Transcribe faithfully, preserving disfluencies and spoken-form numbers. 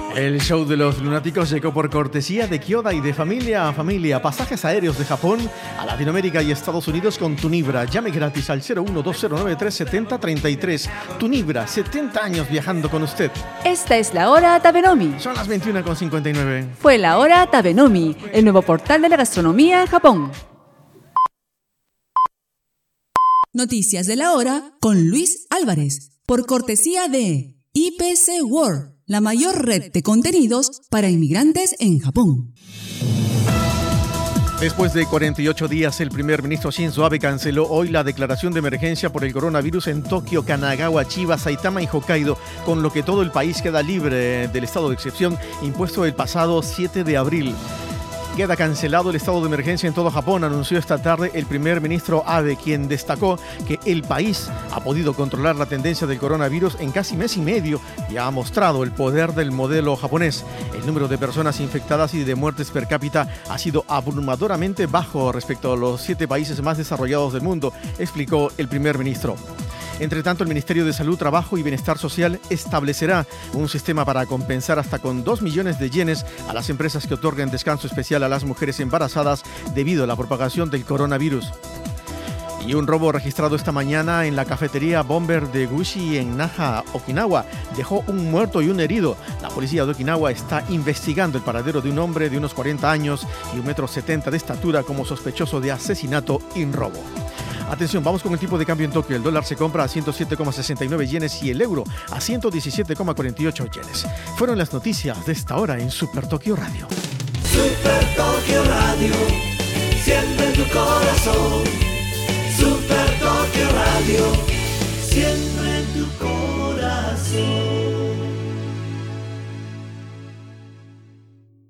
El show de los lunáticos llegó por cortesía de Kyoda y de Familia a Familia. Pasajes aéreos de Japón a Latinoamérica y Estados Unidos con Tunibra. Llame gratis al cero uno dos cero nueve tres siete cero tres tres. Tunibra, setenta años viajando con usted. Esta es la hora Tabenomi. Son las veintiuna con cincuenta y nueve. Fue la hora Tabenomi, el nuevo portal de la gastronomía en Japón. Noticias de la hora con Luis Álvarez, por cortesía de I P C World, la mayor red de contenidos para inmigrantes en Japón. Después de cuarenta y ocho días, el primer ministro Shinzo Abe canceló hoy la declaración de emergencia por el coronavirus en Tokio, Kanagawa, Chiba, Saitama y Hokkaido, con lo que todo el país queda libre del estado de excepción impuesto el pasado siete de abril. Queda cancelado el estado de emergencia en todo Japón, anunció esta tarde el primer ministro Abe, quien destacó que el país ha podido controlar la tendencia del coronavirus en casi mes y medio y ha mostrado el poder del modelo japonés. El número de personas infectadas y de muertes per cápita ha sido abrumadoramente bajo respecto a los siete países más desarrollados del mundo, explicó el primer ministro. Entre tanto, el Ministerio de Salud, Trabajo y Bienestar Social establecerá un sistema para compensar hasta con dos millones de yenes a las empresas que otorguen descanso especial a las mujeres embarazadas debido a la propagación del coronavirus. Y un robo registrado esta mañana en la cafetería Bomber de Gushi en Naha, Okinawa, dejó un muerto y un herido. La policía de Okinawa está investigando el paradero de un hombre de unos cuarenta años y un metro setenta de estatura como sospechoso de asesinato y robo. Atención, vamos con el tipo de cambio en Tokio. El dólar se compra a ciento siete coma sesenta y nueve yenes y el euro a ciento diecisiete coma cuarenta y ocho yenes. Fueron las noticias de esta hora en Super Tokio Radio. Super Tokio Radio, siempre en tu corazón. Super Tokio Radio, siempre en tu corazón.